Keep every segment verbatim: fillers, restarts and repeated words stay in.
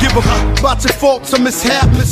give a f about your faults or mishaps.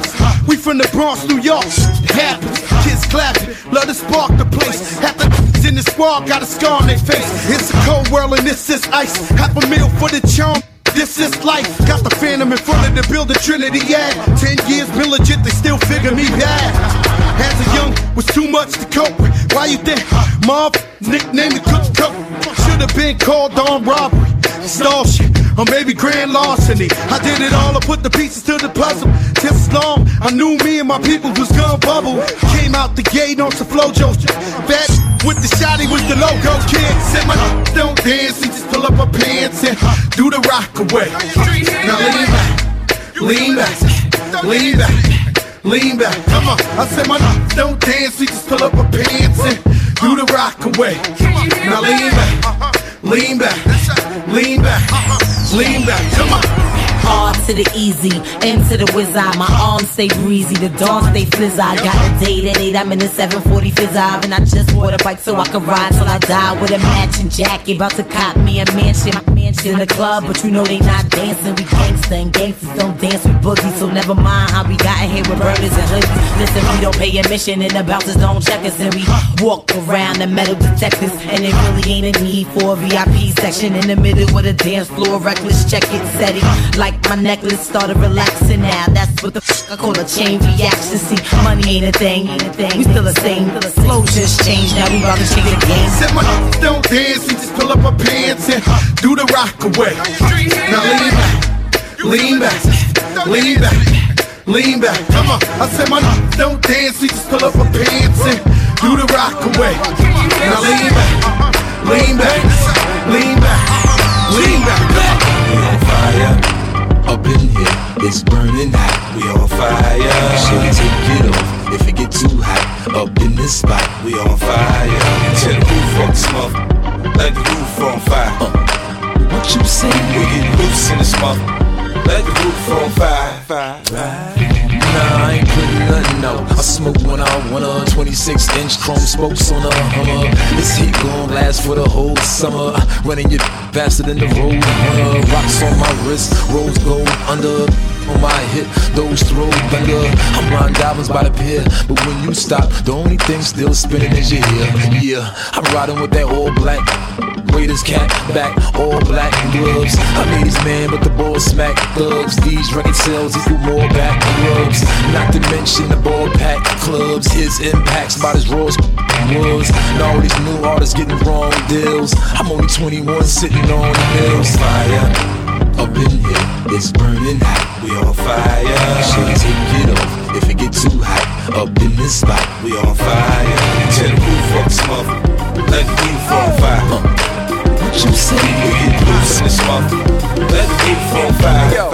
We from the Bronx, New York. It happens. Kids clapping, love to spark the place. Half the in the squad got a scar on their face. It's a cold world and this is ice. Half a meal for the charm. This is life. Got the Phantom in front of the building, Trinity, yeah. Ten years been legit, they still figure me bad. As a young, was too much to cope with. Why you think Mob nicknamed the cook cook? Should've been called on robbery, stall shit, or maybe grand larceny. I did it all, I put the pieces to the puzzle. Just as long, I knew me and my people was gonna bubble. Came out the gate on some flojo. Bad with the shotty was the logo kid. Said my don't dance, he just pull up her pants and do the rock away. Now lean back, lean back, lean back, lean back. Come on, I said my don't dance, he just pull up her pants and do the rock away. Now lean back, lean back, lean back, lean back. Come on. Hard to the easy, into the wizard. My arms stay breezy, the dawn stay flizz. I got a date at eight, I'm in the seven forty fizz. And I just bought a bike so I can ride till I die with a matching jacket. About to cop me a mansion, mansion in the club, but you know they not dancing. We gangsta and gangsters don't dance with boogies, so never mind how we got in here with burners and hoodies. Listen, we don't pay admission and the bouncers don't check us, and we walk around the metal detectors. And it really ain't a need for a V I P section in the middle of the dance floor. Reckless, check it, steady. Like my necklace started relaxing now. That's what the f I call a chain reaction. See, money ain't a thing, ain't a thing. We still the same. Flow just changed. Now we about to change the game. Said my don't dance, he just pull up her pants and do the rock away. Now lean back, lean back, lean back, lean back. Come on, I said my don't dance, he just pull up her pants and do the rock away. Now lean back, lean back, lean back, lean back. We on fire. Up in here, it's burning hot. We on fire. Should we take it off if it get too hot? Up in this spot, we on fire. Tear the roof off the smoke, let the roof on fire. Uh, what you say? We get loose in the smoke, let the roof on fire. fire. Right. Nah, I ain't putting nothing out. I smoke when I wanna. twenty-six inch chrome spokes on a Hummer. This heat gon' last for the whole summer. Running you faster than the road runner. Rocks on my wrist, rose gold under. On my hip, those throw thunder. I'm riding diamonds by the pier, but when you stop, the only thing still spinning is your ear. Yeah, I'm riding with that all black Raiders cap back, all black gloves. I made these man, but the ball smack thugs. These record sales equal more back rubs. Not to mention the ball pack clubs. His impacts about as raw as was. Now all these new artists getting wrong deals. I'm only twenty-one sitting on the hills. Fire. Up in here, it's burning hot. We on fire. Should take it off if it get too hot. Up in this spot, we on fire. Tear the roof off the smoke, let the roof on fire. Uh, what you say? We get loose in the smoke, let the roof on fire. Yo,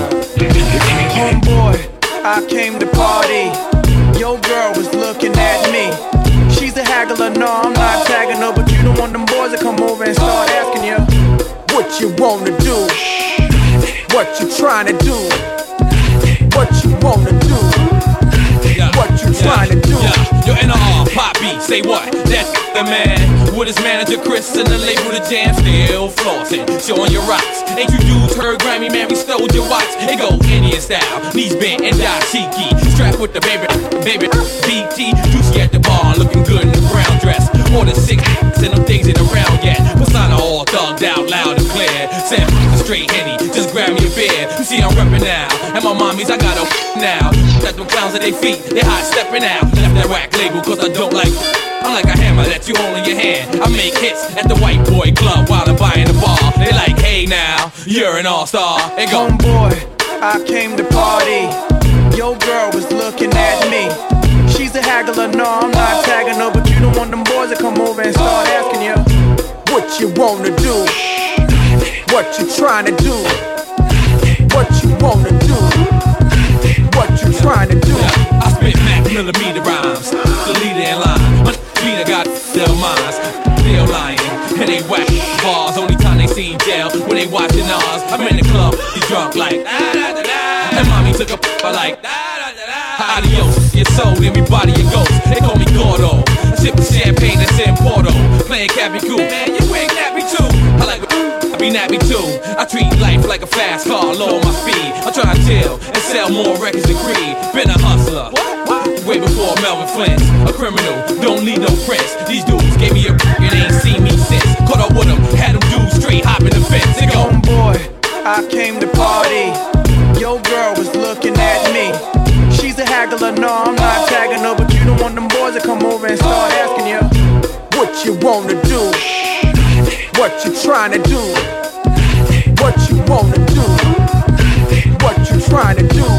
homeboy, I came to party. Your girl was looking at me. She's a haggler, no, I'm not tagging her, but you don't want them boys to come over and start asking you what you wanna do, what you trying to do, what you wanna do, yeah, what you yeah, trying to do. Yeah. Yo, N R, Pop B, say what? That's the man. With his manager Chris and the label The Jam, still flossing, showing your rocks. Ain't you dudes heard Grammy, man, we stole your watch. It go Indian style, knees bent and dashiki. Strapped with the baby, baby, B T. Juicy at the bar, looking good in the brown dress. Order six and them things ain't around yet. Persona all thugged out, loud and clear. Said a straight Henny, just grab me a beer. You see I'm reppin' now, and my mommies, I got a now. Got them clowns at their feet, they hot steppin' out. Left that whack label cause I don't like. I'm like a hammer that you hold in your hand. I make hits at the white boy club while I'm buying the bar. They like, hey now, you're an all-star. They go, homeboy, I came to party. Your girl was looking at me. She's a haggler, no, I'm not tagging her, but you don't want them boys to come over and start asking you what you wanna do, what you trying to do, what you wanna do, what you trying to do. Yeah, I spit Mac millimeter rhymes, the leader in line. My beat, I got their minds, still lying, and they whack bars. Only time they seen jail when they watching ours. I'm in the club, he drunk like da da da da, and mommy took a p*** like da da da da. Adios, your soul, everybody a ghost. They call me Gordo, sipping champagne that's in Porto, playing Cappy Cool. Man, you ain't nappy too. I like I be nappy too. I treat life like a fast car, lower my speed. sell more records than Creed. Been a hustler, way before Melvin Flint. A criminal, don't need no prints. These dudes gave me a and ain't seen me since. Caught up with them, had them dudes straight hopping the fence. They go, homeboy, I came to party. Your girl was looking at me. She's a haggler, no, I'm not tagging her, but you don't want them boys to come over and start asking you what you wanna do, what you trying to do, what you wanna do, what you trying to do.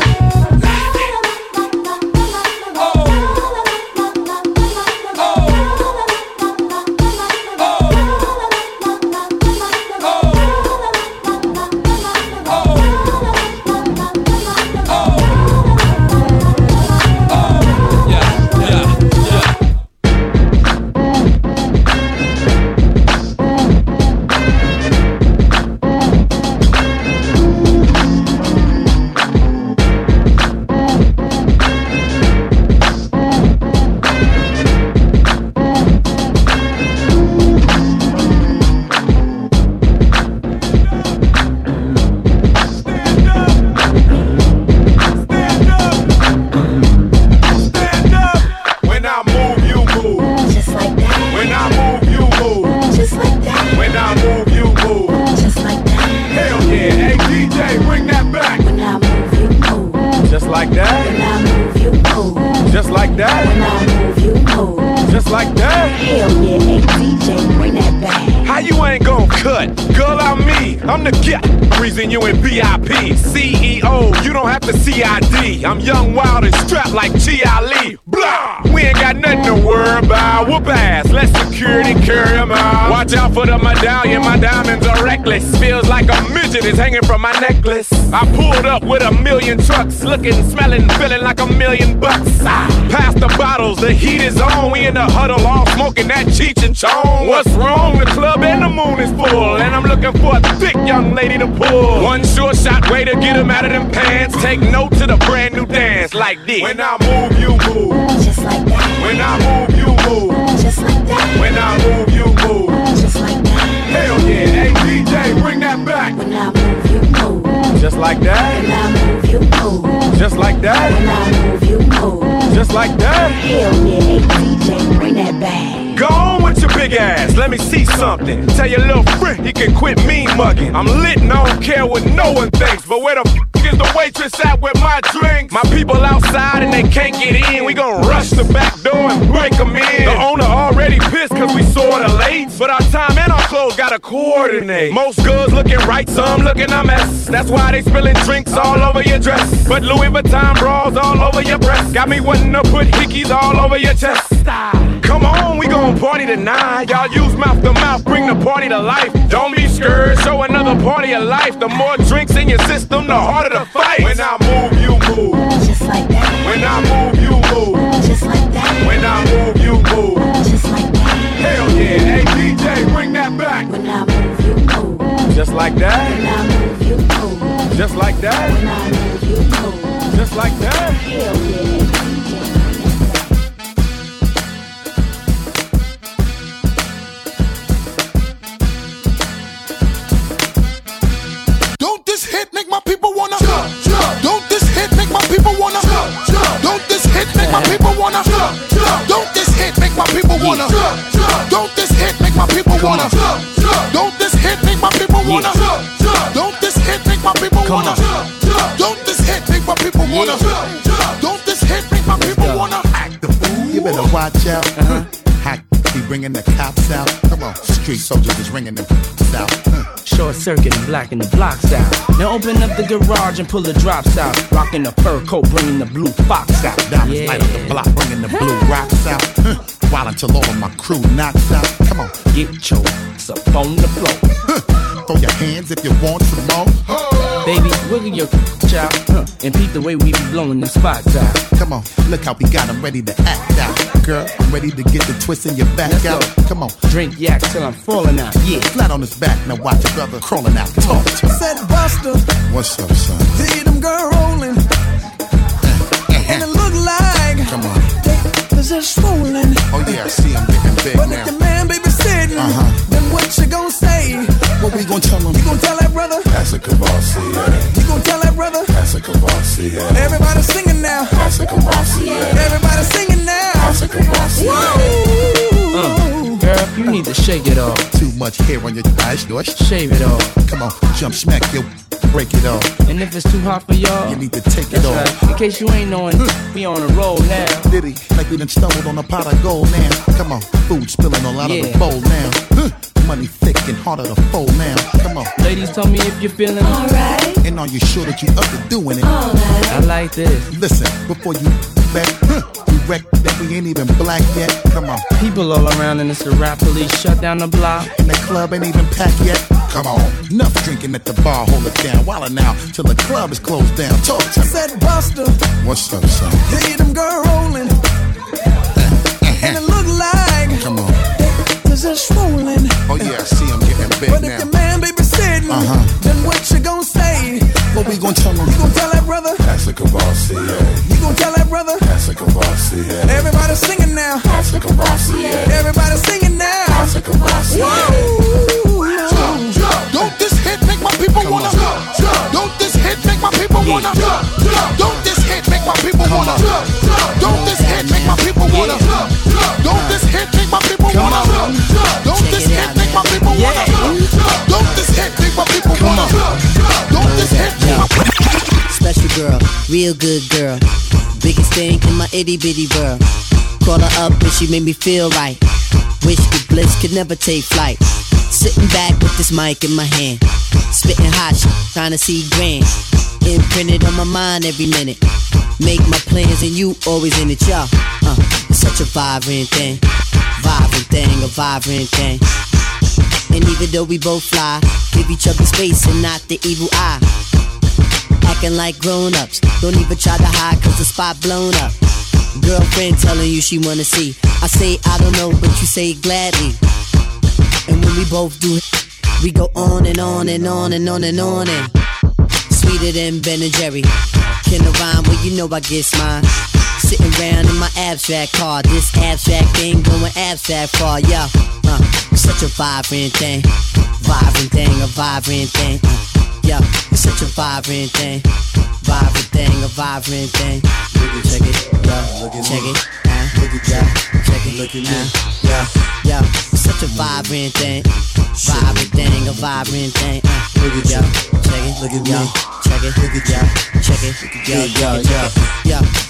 You in V I P, C E O, you don't have to C I D. I'm young, wild, and strapped like G I Blah! We ain't got nothing to worry about. Whoop ass, let security carry 'em out. Watch out for the medallion, my diamonds are reckless. Feels like a midget is hanging from my necklace. I pulled up with a million trucks, looking, smelling, feeling like a million bucks. Ah, pass the bottles, the heat is on. We in the huddle, all smoking that Cheech and Chong. What's wrong? The club and the moon is full, and I'm looking for a thick young lady to pull. One sure shot way to get 'em out of them pants. Take note to the brand new dance like this. When I move, you move. Just like that. When I move, you move. Just like that. When I move, you move. Just like that. Hell yeah, hey D J, bring that back. When I move, you move. Just like that. When I move, you move. Just like that. When I move, you move. Just like that. Hell yeah, hey D J, bring that back. Go on with your big ass, let me see something. Tell your little friend he can quit mean mugging. I'm lit and I don't care what no one thinks, but where the f is the waitress at with my drink? My people outside and they can't get in. We gon' rush the back door and break them in. The owner already pissed cause we sorta late, but our time and our clothes gotta coordinate. Most girls looking right, some looking a mess. That's why they spilling drinks all over your dress. But Louis Vuitton bras all over your breast. Got me wanting to put hickeys all over your chest. Come on, we gon' party tonight. Y'all use mouth to mouth, bring the party to life. Don't be scared, show another party of life. The more drinks in your system, the harder the fight. When I move, you move. Just like that. When I move, you move. Just like that. When I move, you move. Just like that. Hell yeah, hey D J, bring that back. When I move, you move. Just like that. When I move, you move. Just like that. When I move, you move. Just like that. Hell yeah. My people wanna don't this hit make my people wanna don't this hit make my people wanna don't this hit make my people wanna don't this hit make my people wanna don't this hit make my people wanna don't this hit make my people wanna act the fool. You better watch out. Uh-huh. Hack be bringing the cops out. Come on, street soldiers is ringing them out. Short circuit and blacking the blocks out. Now open up the garage and pull the drops out. Rocking the fur coat, bringing the blue fox out. Diamonds light up the block, bringing the blue rocks out. While until all of my crew knocks out. Come on, get your ass up on the floor. Throw your hands if you want some more. Baby, wiggle your child huh, and peep the way we be blowing the spots out. Come on, look how we got them ready to act out. Girl, I'm ready to get the twist in your back Let's out. Go. Come on, drink yak till I'm falling out. Yeah, flat on his back, now watch your brother crawling out. Talk to him. Said Buster, what's up, son? See them girl rolling, and it look like come on, they just swollen. Oh yeah, I see him getting big but now. But if your man babysitting, uh-huh. then what you gon' say? What we gon' tell him? You gon' tell that brother? That's a Kavasi, yeah. You gon' tell that brother? That's a Kavasi. Everybody singing now. Everybody singing now. Uh, girl, you need to shake it off. Too much hair on your eyes, Dosh. Shave it off. Come on, jump, smack your, break it off. And if it's too hot for y'all, you need to take that's it off. Right. In case you ain't knowing, we on a roll now. Diddy, like we done stumbled on a pot of gold now. Come on, food spilling all out Yeah. of the bowl now. Huh. Money thick and harder to fold now. Come on. Ladies, tell me if you're feeling Alright. And are you sure that you up to doing it? Alright. I like this. Listen, before you back, huh, you wreck that we ain't even black yet. Come on. People all around and it's the rap police shut down the block. And the club ain't even packed yet. Come on. Enough drinking at the bar, hold it down. While now, till the club is closed down. Talk to me. Said Buster, What's up, son? hear them girl rolling. And it look like Come on. it's just swollen. Oh yeah, I see him getting big But if now. your man baby sitting, Uh-huh. then what you gonna say? What we gonna tell him? You gonna tell that brother? That's a Cavassier. You gonna tell that brother? That's a Cavassier. Everybody singing now. That's a Cavassier. Everybody singing now. That's a Cavassier. Don't this hit make my people wanna? Don't this hit make my people wanna? Don't this hit make my people wanna? Don't this hit make my people wanna? Don't this hit make my people wanna? Don't this hit make my people wanna? Don't this hit make my people wanna? Don't this hit make my people wanna? Special girl, real good girl. Biggest thing in my itty bitty world. Call her up and she made me feel right. Wish the bliss could never take flight. Sitting back with this mic in my hand, spitting hot shit, trying to see grand. Imprinted on my mind every minute. Make my plans and you always in it, y'all. Uh, it's such a vibrant thing, vibrant thing, a vibrant thing. And even though we both fly, give each other space and not the evil eye. Acting like grown-ups, don't even try to hide cause the spot blown up. Girlfriend telling you she wanna see. I say I don't know, but you say gladly. And when we both do it, we go on and on and on and on and on and sweeter than Ben and Jerry. Can I rhyme? Well, you know I guess mine. Sitting round in my abstract car. This abstract thing going abstract far, yeah. Uh, it's such a vibrant thing. Vibrant thing, a vibrant thing. Uh, yeah, it's such a vibrant thing. Vibrant thing, a vibrant thing. Check it, yeah, check it, uh, yeah, check it, look at me, yeah, yeah. It's such a vibrant thing. Vibrant thing, a vibrant thing. Uh, yeah, check it, look at me, check it, yeah, check it, yeah, yeah, yeah, yeah.